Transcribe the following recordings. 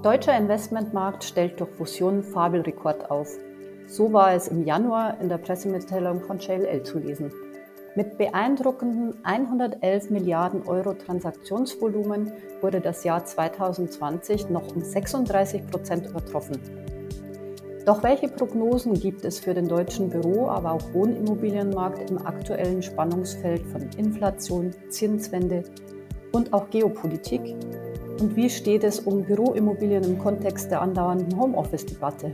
Deutscher Investmentmarkt stellt durch Fusion Fabelrekord auf. So war es im Januar in der Pressemitteilung von JLL zu lesen. Mit beeindruckenden 111 Milliarden Euro Transaktionsvolumen wurde das Jahr 2020 noch um 36% übertroffen. Doch welche Prognosen gibt es für den deutschen Büro-, aber auch Wohnimmobilienmarkt im aktuellen Spannungsfeld von Inflation, Zinswende und auch Geopolitik? Und wie steht es um Büroimmobilien im Kontext der andauernden Homeoffice-Debatte?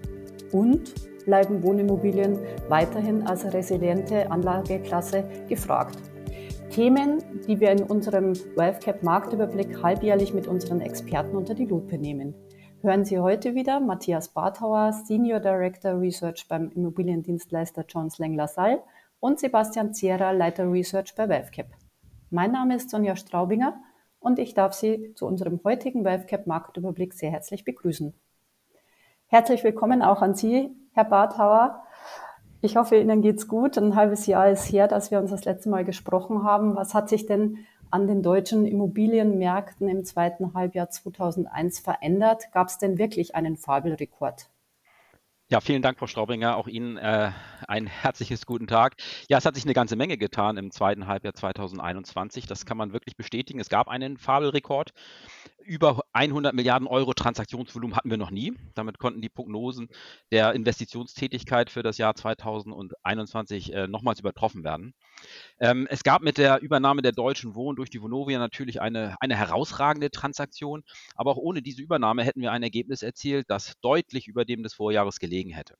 Und bleiben Wohnimmobilien weiterhin als resiliente Anlageklasse gefragt? Themen, die wir in unserem WealthCap Marktüberblick halbjährlich mit unseren Experten unter die Lupe nehmen. Hören Sie heute wieder Matthias Barthauer, Senior Director Research beim Immobiliendienstleister Jones Lang LaSalle und Sebastian Zierer, Leiter Research bei WealthCap. Mein Name ist Sonja Straubinger und ich darf Sie zu unserem heutigen WealthCap Marktüberblick sehr herzlich begrüßen. Herzlich willkommen auch an Sie, Herr Barthauer. Ich hoffe, Ihnen geht's gut. Ein halbes Jahr ist her, dass wir uns das letzte Mal gesprochen haben. Was hat sich denn an den deutschen Immobilienmärkten im zweiten Halbjahr 2001 verändert? Gab es denn wirklich einen Fabelrekord? Ja, vielen Dank, Frau Straubinger. Auch Ihnen ein herzliches guten Tag. Ja, es hat sich eine ganze Menge getan im zweiten Halbjahr 2021. Das kann man wirklich bestätigen. Es gab einen Fabelrekord. Über 100 Milliarden Euro Transaktionsvolumen hatten wir noch nie. Damit konnten die Prognosen der Investitionstätigkeit für das Jahr 2021 nochmals übertroffen werden. Es gab mit der Übernahme der Deutschen Wohnen durch die Vonovia natürlich eine herausragende Transaktion, aber auch ohne diese Übernahme hätten wir ein Ergebnis erzielt, das deutlich über dem des Vorjahres gelegen hätte.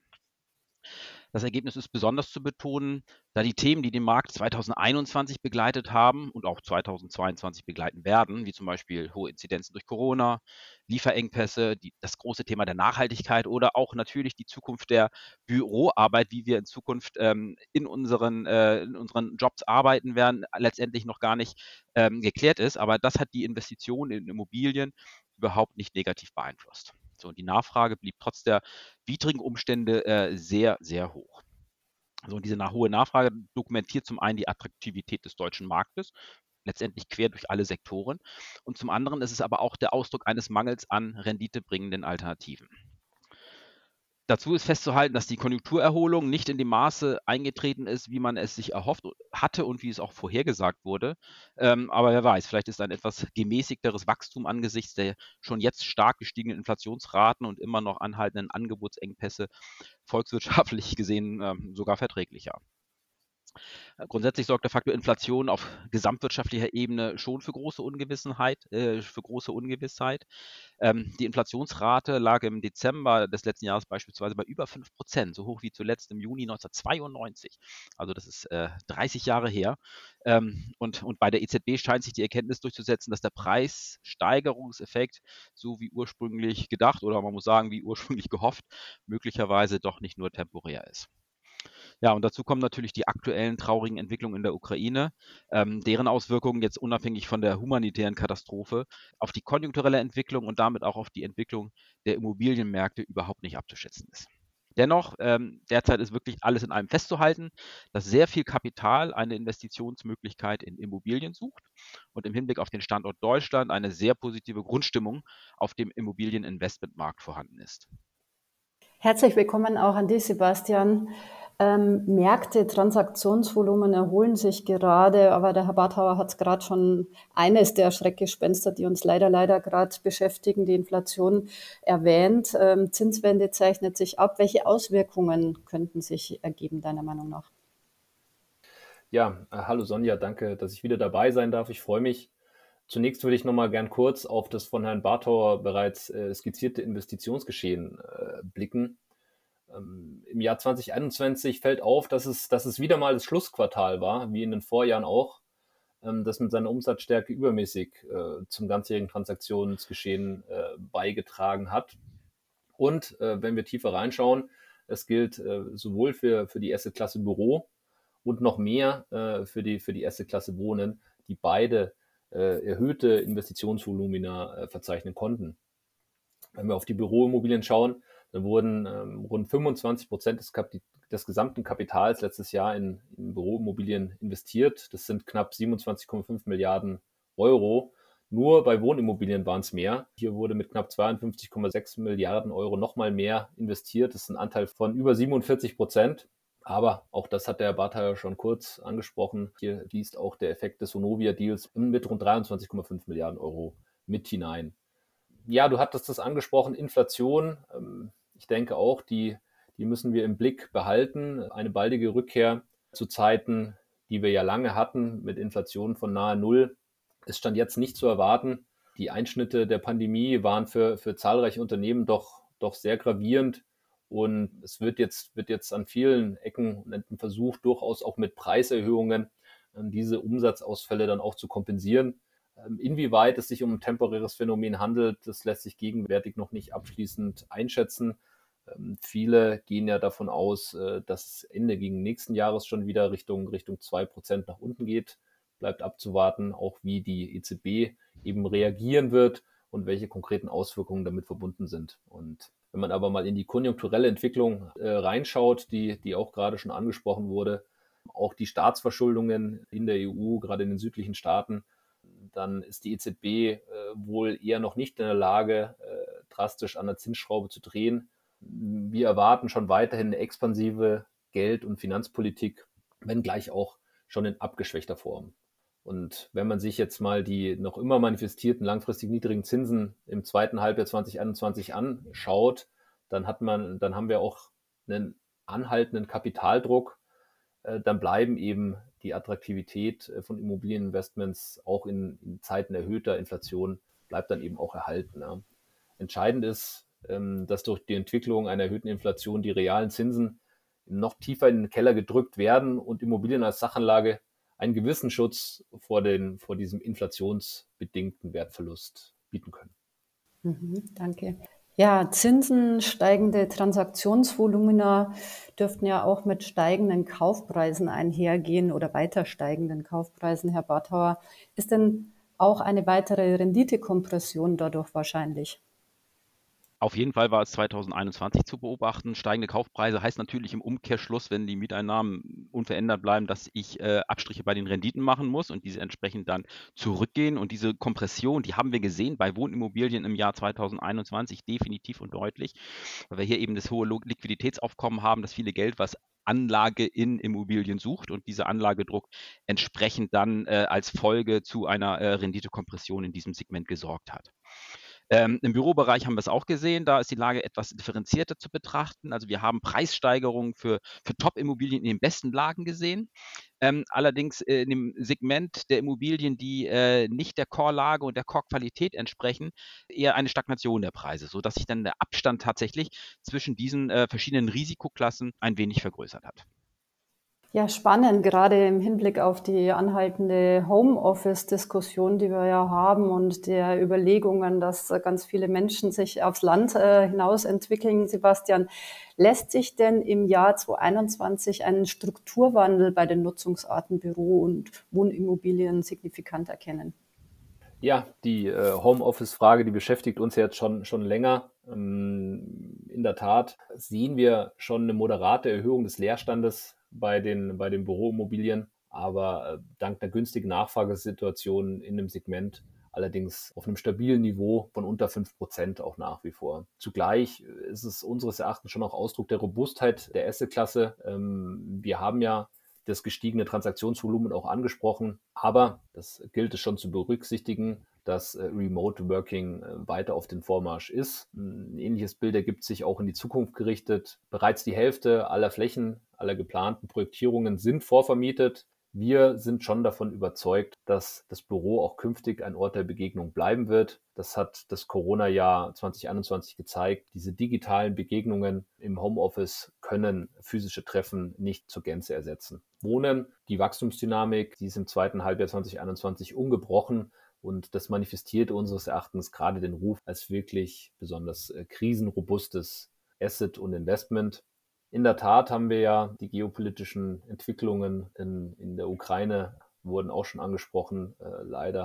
Das Ergebnis ist besonders zu betonen, da die Themen, die den Markt 2021 begleitet haben und auch 2022 begleiten werden, wie zum Beispiel hohe Inzidenzen durch Corona, Lieferengpässe, das große Thema der Nachhaltigkeit oder auch natürlich die Zukunft der Büroarbeit, wie wir in Zukunft in unseren Jobs arbeiten werden, letztendlich noch gar nicht geklärt ist. Aber das hat die Investitionen in Immobilien überhaupt nicht negativ beeinflusst. So, und die Nachfrage blieb trotz der widrigen Umstände sehr, sehr hoch. So, und diese hohe Nachfrage dokumentiert zum einen die Attraktivität des deutschen Marktes, letztendlich quer durch alle Sektoren. Und zum anderen ist es aber auch der Ausdruck eines Mangels an renditebringenden Alternativen. Dazu ist festzuhalten, dass die Konjunkturerholung nicht in dem Maße eingetreten ist, wie man es sich erhofft hatte und wie es auch vorhergesagt wurde. Aber wer weiß, vielleicht ist ein etwas gemäßigteres Wachstum angesichts der schon jetzt stark gestiegenen Inflationsraten und immer noch anhaltenden Angebotsengpässe volkswirtschaftlich gesehen sogar verträglicher. Grundsätzlich sorgt der Faktor Inflation auf gesamtwirtschaftlicher Ebene schon für große Ungewissheit. Die Inflationsrate lag im Dezember des letzten Jahres beispielsweise bei über 5%, so hoch wie zuletzt im Juni 1992. Also das ist 30 Jahre her. Und bei der EZB scheint sich die Erkenntnis durchzusetzen, dass der Preissteigerungseffekt, so wie ursprünglich gedacht oder man muss sagen, wie ursprünglich gehofft, möglicherweise doch nicht nur temporär ist. Ja, und dazu kommen natürlich die aktuellen traurigen Entwicklungen in der Ukraine, deren Auswirkungen jetzt unabhängig von der humanitären Katastrophe auf die konjunkturelle Entwicklung und damit auch auf die Entwicklung der Immobilienmärkte überhaupt nicht abzuschätzen ist. Dennoch, derzeit ist wirklich alles in allem festzuhalten, dass sehr viel Kapital eine Investitionsmöglichkeit in Immobilien sucht und im Hinblick auf den Standort Deutschland eine sehr positive Grundstimmung auf dem Immobilieninvestmentmarkt vorhanden ist. Herzlich willkommen auch an dich, Sebastian. Märkte, Transaktionsvolumen erholen sich gerade, aber der Herr Barthauer hat es gerade schon eines der Schreckgespenster, die uns leider gerade beschäftigen, die Inflation erwähnt. Zinswende zeichnet sich ab. Welche Auswirkungen könnten sich ergeben, deiner Meinung nach? Ja, hallo Sonja, danke, dass ich wieder dabei sein darf. Ich freue mich. Zunächst würde ich noch mal gern kurz auf das von Herrn Barthauer bereits skizzierte Investitionsgeschehen blicken. Im Jahr 2021 fällt auf, dass es wieder mal das Schlussquartal war, wie in den Vorjahren auch, das mit seiner Umsatzstärke übermäßig zum ganzjährigen Transaktionsgeschehen beigetragen hat. Und wenn wir tiefer reinschauen, es gilt sowohl für die Assetklasse Büro und noch mehr für die Assetklasse Wohnen, die beide erhöhte Investitionsvolumina verzeichnen konnten. Wenn wir auf die Büroimmobilien schauen, dann wurden rund 25% des gesamten Kapitals letztes Jahr in Büroimmobilien investiert. Das sind knapp 27,5 Milliarden Euro. Nur bei Wohnimmobilien waren es mehr. Hier wurde mit knapp 52,6 Milliarden Euro nochmal mehr investiert. Das ist ein Anteil von über 47%. Aber auch das hat der Herr Bartha schon kurz angesprochen. Hier fließt auch der Effekt des Vonovia-Deals mit rund 23,5 Milliarden Euro mit hinein. Ja, du hattest das angesprochen, Inflation. Ich denke auch, die müssen wir im Blick behalten. Eine baldige Rückkehr zu Zeiten, die wir ja lange hatten, mit Inflation von nahe Null, ist Stand jetzt nicht zu erwarten. Die Einschnitte der Pandemie waren für zahlreiche Unternehmen doch sehr gravierend. Und es wird jetzt an vielen Ecken und Enden versucht, durchaus auch mit Preiserhöhungen diese Umsatzausfälle dann auch zu kompensieren. Inwieweit es sich um ein temporäres Phänomen handelt, das lässt sich gegenwärtig noch nicht abschließend einschätzen. Viele gehen ja davon aus, dass es Ende gegen nächsten Jahres schon wieder Richtung 2% nach unten geht. Bleibt abzuwarten, auch wie die EZB eben reagieren wird und welche konkreten Auswirkungen damit verbunden sind. Und wenn man aber mal in die konjunkturelle Entwicklung reinschaut, die auch gerade schon angesprochen wurde, auch die Staatsverschuldungen in der EU, gerade in den südlichen Staaten, dann ist die EZB wohl eher noch nicht in der Lage, drastisch an der Zinsschraube zu drehen. Wir erwarten schon weiterhin eine expansive Geld- und Finanzpolitik, wenngleich auch schon in abgeschwächter Form. Und wenn man sich jetzt mal die noch immer manifestierten langfristig niedrigen Zinsen im zweiten Halbjahr 2021 anschaut, dann haben wir auch einen anhaltenden Kapitaldruck. Dann bleiben eben die Attraktivität von Immobilieninvestments auch in Zeiten erhöhter Inflation bleibt dann eben auch erhalten. Ja. Entscheidend ist, dass durch die Entwicklung einer erhöhten Inflation die realen Zinsen noch tiefer in den Keller gedrückt werden und Immobilien als Sachanlage einen gewissen Schutz vor diesem inflationsbedingten Wertverlust bieten können. Danke. Ja, Zinsen, steigende Transaktionsvolumina dürften ja auch mit steigenden Kaufpreisen einhergehen oder weiter steigenden Kaufpreisen, Herr Barthauer. Ist denn auch eine weitere Renditekompression dadurch wahrscheinlich? Auf jeden Fall war es 2021 zu beobachten. Steigende Kaufpreise heißt natürlich im Umkehrschluss, wenn die Mieteinnahmen unverändert bleiben, dass ich Abstriche bei den Renditen machen muss und diese entsprechend dann zurückgehen. Und diese Kompression, die haben wir gesehen bei Wohnimmobilien im Jahr 2021 definitiv und deutlich, weil wir hier eben das hohe Liquiditätsaufkommen haben, das viele Geld, was Anlage in Immobilien sucht und dieser Anlagedruck entsprechend dann als Folge zu einer Renditekompression in diesem Segment gesorgt hat. Im Bürobereich haben wir es auch gesehen, da ist die Lage etwas differenzierter zu betrachten. Also wir haben Preissteigerungen für Top-Immobilien in den besten Lagen gesehen. Allerdings in dem Segment der Immobilien, die nicht der Core-Lage und der Core-Qualität entsprechen, eher eine Stagnation der Preise, sodass sich dann der Abstand tatsächlich zwischen diesen verschiedenen Risikoklassen ein wenig vergrößert hat. Ja, spannend, gerade im Hinblick auf die anhaltende Homeoffice-Diskussion, die wir ja haben und der Überlegungen, dass ganz viele Menschen sich aufs Land hinaus entwickeln. Sebastian, lässt sich denn im Jahr 2021 ein Strukturwandel bei den Nutzungsarten Büro- und Wohnimmobilien signifikant erkennen? Ja, die Homeoffice-Frage, die beschäftigt uns jetzt schon länger. In der Tat sehen wir schon eine moderate Erhöhung des Leerstandes bei den Büroimmobilien, aber dank der günstigen Nachfragesituation in dem Segment allerdings auf einem stabilen Niveau von unter 5% auch nach wie vor. Zugleich ist es unseres Erachtens schon auch Ausdruck der Robustheit der Assetklasse. Wir haben ja das gestiegene Transaktionsvolumen auch angesprochen. Aber das gilt es schon zu berücksichtigen, dass Remote Working weiter auf den Vormarsch ist. Ein ähnliches Bild ergibt sich auch in die Zukunft gerichtet. Bereits die Hälfte aller Flächen, aller geplanten Projektierungen sind vorvermietet. Wir sind schon davon überzeugt, dass das Büro auch künftig ein Ort der Begegnung bleiben wird. Das hat das Corona-Jahr 2021 gezeigt. Diese digitalen Begegnungen im Homeoffice können physische Treffen nicht zur Gänze ersetzen. Wohnen, die Wachstumsdynamik, die ist im zweiten Halbjahr 2021 ungebrochen und das manifestiert unseres Erachtens gerade den Ruf als wirklich besonders krisenrobustes Asset und Investment. In der Tat haben wir ja die geopolitischen Entwicklungen in der Ukraine, wurden auch schon angesprochen, leider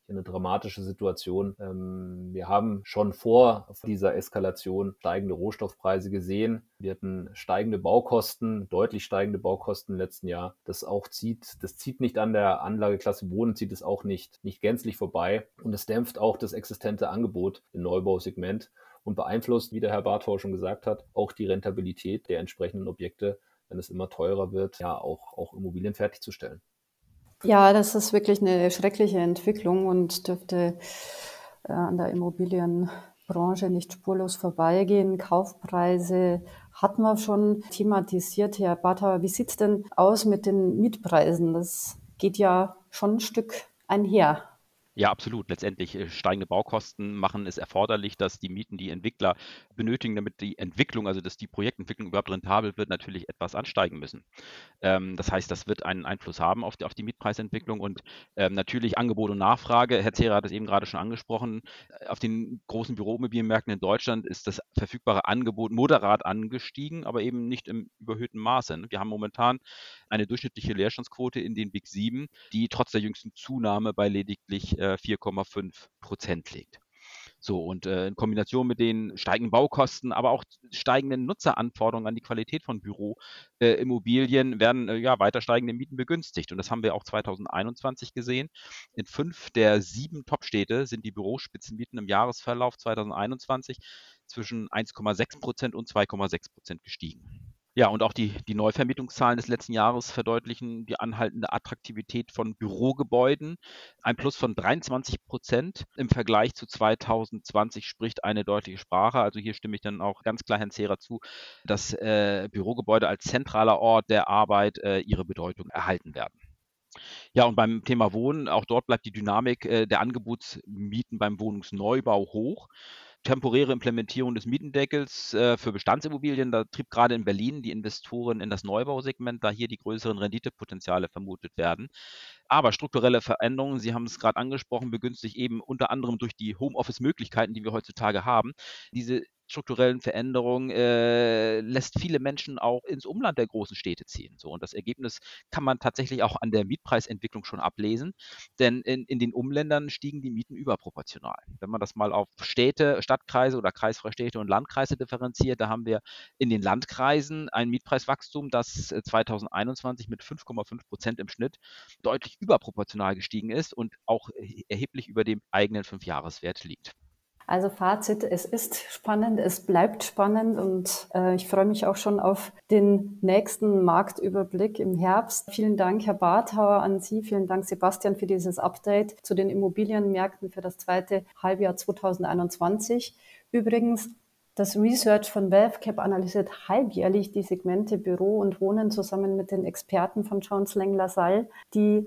eine dramatische Situation. Wir haben schon vor dieser Eskalation steigende Rohstoffpreise gesehen. Wir hatten steigende Baukosten, deutlich steigende Baukosten im letzten Jahr. Das zieht nicht an der Anlageklasse Wohnen, zieht es auch nicht gänzlich vorbei. Und es dämpft auch das existente Angebot im Neubausegment und beeinflusst, wie der Herr Barthauer schon gesagt hat, auch die Rentabilität der entsprechenden Objekte, wenn es immer teurer wird, ja auch Immobilien fertigzustellen. Ja, das ist wirklich eine schreckliche Entwicklung und dürfte an der Immobilienbranche nicht spurlos vorbeigehen. Kaufpreise hatten wir schon thematisiert, Herr Barthauer. Wie sieht es denn aus mit den Mietpreisen? Das geht ja schon ein Stück einher. Ja, absolut. Letztendlich steigende Baukosten machen es erforderlich, dass die Mieten, die Entwickler benötigen, damit die Entwicklung, also dass die Projektentwicklung überhaupt rentabel wird, natürlich etwas ansteigen müssen. Das heißt, das wird einen Einfluss haben auf die Mietpreisentwicklung und natürlich Angebot und Nachfrage. Herr Zehrer hat es eben gerade schon angesprochen. Auf den großen Büroimmobilienmärkten in Deutschland ist das verfügbare Angebot moderat angestiegen, aber eben nicht im überhöhten Maße. Wir haben momentan eine durchschnittliche Leerstandsquote in den Big 7, die trotz der jüngsten Zunahme bei lediglich 4,5% liegt. So, und in Kombination mit den steigenden Baukosten, aber auch steigenden Nutzeranforderungen an die Qualität von Büroimmobilien werden weiter steigende Mieten begünstigt. Und das haben wir auch 2021 gesehen. In 5 der 7 Top-Städte sind die Bürospitzenmieten im Jahresverlauf 2021 zwischen 1,6% und 2,6% gestiegen. Ja, und auch die Neuvermietungszahlen des letzten Jahres verdeutlichen die anhaltende Attraktivität von Bürogebäuden. Ein Plus von 23% im Vergleich zu 2020 spricht eine deutliche Sprache. Also hier stimme ich dann auch ganz klar Herrn Zehrer zu, dass Bürogebäude als zentraler Ort der Arbeit ihre Bedeutung erhalten werden. Ja, und beim Thema Wohnen, auch dort bleibt die Dynamik der Angebotsmieten beim Wohnungsneubau hoch. Temporäre Implementierung des Mietendeckels für Bestandsimmobilien, da trieb gerade in Berlin die Investoren in das Neubausegment, da hier die größeren Renditepotenziale vermutet werden. Aber strukturelle Veränderungen, Sie haben es gerade angesprochen, begünstigt eben unter anderem durch die Homeoffice-Möglichkeiten, die wir heutzutage haben. Diese strukturellen Veränderungen lässt viele Menschen auch ins Umland der großen Städte ziehen. So, und das Ergebnis kann man tatsächlich auch an der Mietpreisentwicklung schon ablesen, denn in den Umländern stiegen die Mieten überproportional. Wenn man das mal auf Städte, Stadtkreise oder kreisfreie Städte und Landkreise differenziert, da haben wir in den Landkreisen ein Mietpreiswachstum, das 2021 mit 5,5% im Schnitt deutlich überproportional gestiegen ist und auch erheblich über dem eigenen 5-Jahreswert liegt. Also Fazit, es ist spannend, es bleibt spannend und ich freue mich auch schon auf den nächsten Marktüberblick im Herbst. Vielen Dank, Herr Barthauer, an Sie. Vielen Dank, Sebastian, für dieses Update zu den Immobilienmärkten für das zweite Halbjahr 2021. Übrigens, das Research von WealthCap analysiert halbjährlich die Segmente Büro und Wohnen zusammen mit den Experten von Jones Lang LaSalle, die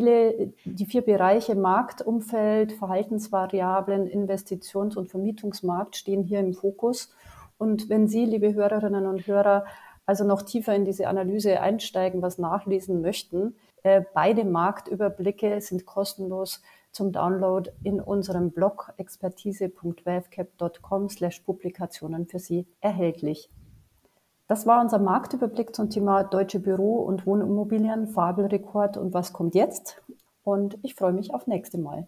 4 Bereiche Marktumfeld, Verhaltensvariablen, Investitions- und Vermietungsmarkt stehen hier im Fokus. Und wenn Sie, liebe Hörerinnen und Hörer, also noch tiefer in diese Analyse einsteigen, was nachlesen möchten, beide Marktüberblicke sind kostenlos zum Download in unserem Blog expertise.wealthcap.com/Publikationen für Sie erhältlich. Das war unser Marktüberblick zum Thema deutsche Büro- und Wohnimmobilien, Fabelrekord und was kommt jetzt? Und ich freue mich auf nächste Mal.